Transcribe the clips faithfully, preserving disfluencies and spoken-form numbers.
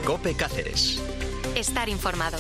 COPE Cáceres. Estar informado.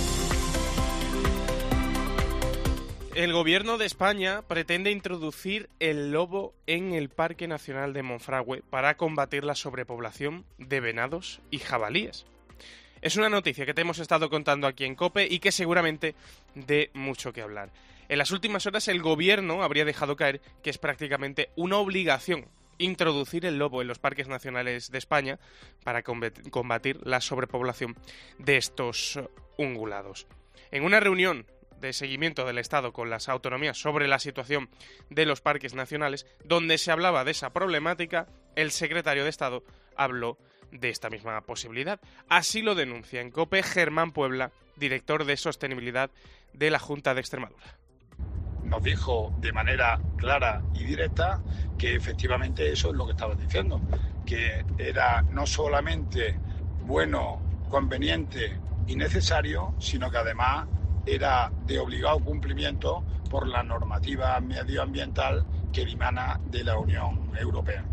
El Gobierno de España pretende introducir el lobo en el Parque Nacional de Monfragüe para combatir la sobrepoblación de venados y jabalíes. Es una noticia que te hemos estado contando aquí en COPE y que seguramente dé mucho que hablar. En las últimas horas el Gobierno habría dejado caer que es prácticamente una obligación introducir el lobo en los parques nacionales de España para combatir la sobrepoblación de estos ungulados. En una reunión de seguimiento del Estado con las autonomías sobre la situación de los parques nacionales, donde se hablaba de esa problemática, el secretario de Estado habló de esta misma posibilidad. Así lo denuncia en COPE Germán Puebla, director de Sostenibilidad de la Junta de Extremadura. Nos dijo de manera clara y directa que efectivamente eso es lo que estaba diciendo, que era no solamente bueno, conveniente y necesario, sino que además era de obligado cumplimiento por la normativa medioambiental que dimana de la Unión Europea.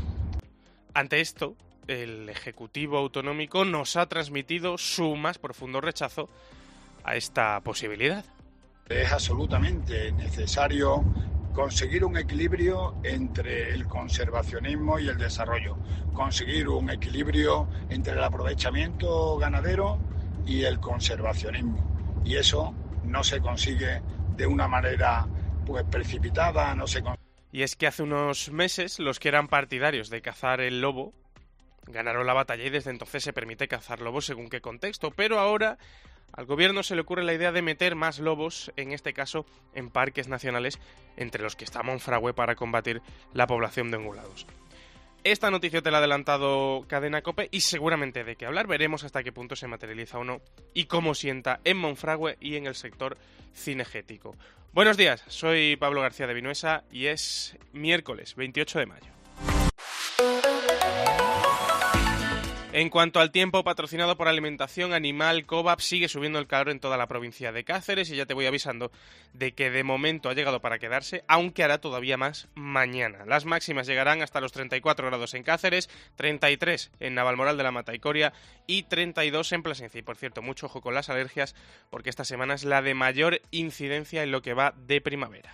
Ante esto, el Ejecutivo Autonómico nos ha transmitido su más profundo rechazo a esta posibilidad. Es absolutamente necesario conseguir un equilibrio entre el conservacionismo y el desarrollo, conseguir un equilibrio entre el aprovechamiento ganadero y el conservacionismo. Y eso no se consigue de una manera pues precipitada, no se consigue. Y es que hace unos meses los que eran partidarios de cazar el lobo ganaron la batalla y desde entonces se permite cazar lobos según qué contexto. Pero ahora al gobierno se le ocurre la idea de meter más lobos, en este caso en parques nacionales, entre los que está Monfragüe, para combatir la población de ungulados. Esta noticia te la ha adelantado Cadena COPE y seguramente de qué hablar. Veremos hasta qué punto se materializa o no y cómo sienta en Monfragüe y en el sector cinegético. Buenos días, soy Pablo García de Vinuesa y es miércoles veintiocho de mayo. En cuanto al tiempo, patrocinado por Alimentación Animal, Covap sigue subiendo el calor en toda la provincia de Cáceres y ya te voy avisando de que de momento ha llegado para quedarse, aunque hará todavía más mañana. Las máximas llegarán hasta los treinta y cuatro grados en Cáceres, treinta y tres en Navalmoral de la Mata y Coria y treinta y dos en Plasencia. Y por cierto, mucho ojo con las alergias porque esta semana es la de mayor incidencia en lo que va de primavera.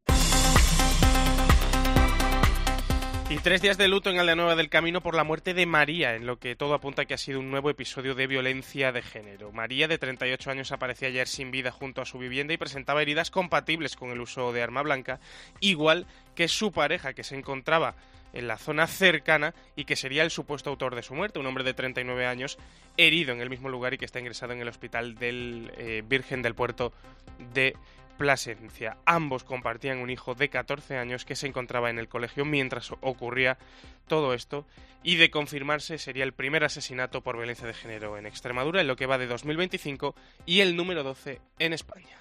Y tres días de luto en Aldeanueva del Camino por la muerte de María, en lo que todo apunta que ha sido un nuevo episodio de violencia de género. María, de treinta y ocho años, aparecía ayer sin vida junto a su vivienda y presentaba heridas compatibles con el uso de arma blanca, igual que su pareja, que se encontraba en la zona cercana y que sería el supuesto autor de su muerte, un hombre de treinta y nueve años, herido en el mismo lugar y que está ingresado en el hospital del eh, Virgen del Puerto de Plasencia. Ambos compartían un hijo de catorce años que se encontraba en el colegio mientras ocurría todo esto y, de confirmarse, sería el primer asesinato por violencia de género en Extremadura en lo que va de dos mil veinticinco y el número doce en España.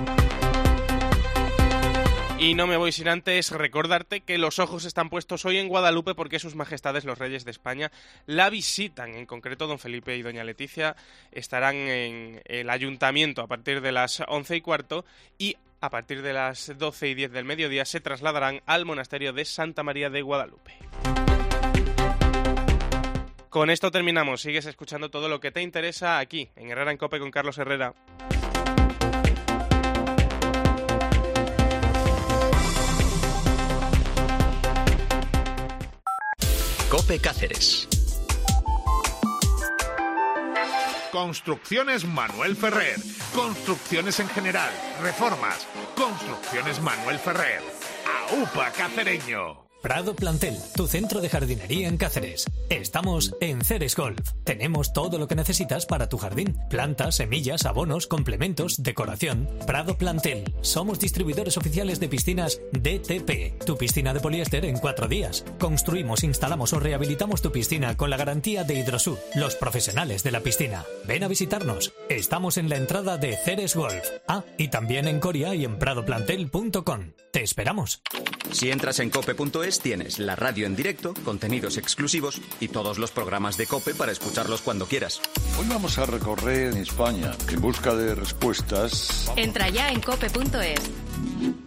Y no me voy sin antes recordarte que los ojos están puestos hoy en Guadalupe porque sus majestades los reyes de España la visitan. En concreto, don Felipe y doña Leticia estarán en el ayuntamiento a partir de las once y cuarto y a partir de las doce y diez del mediodía se trasladarán al monasterio de Santa María de Guadalupe. Con esto terminamos. Sigues escuchando todo lo que te interesa aquí, en Herrera en COPE con Carlos Herrera. COPE Cáceres. Construcciones Manuel Ferrer. Construcciones en general. Reformas. Construcciones Manuel Ferrer. ¡Aupa, cacereño! Prado Plantel, tu centro de jardinería en Cáceres. Estamos en Ceres Golf. Tenemos todo lo que necesitas para tu jardín. Plantas, semillas, abonos, complementos, decoración. Prado Plantel. Somos distribuidores oficiales de piscinas D T P. Tu piscina de poliéster en cuatro días. Construimos, instalamos o rehabilitamos tu piscina con la garantía de Hidrosur, los profesionales de la piscina. Ven a visitarnos. Estamos en la entrada de Ceres Golf. Ah, y también en Coria y en prado plantel punto com. Te esperamos. Si entras en cope punto es tienes la radio en directo, contenidos exclusivos y todos los programas de COPE para escucharlos cuando quieras. Hoy vamos a recorrer España en busca de respuestas. Entra ya en cope punto es.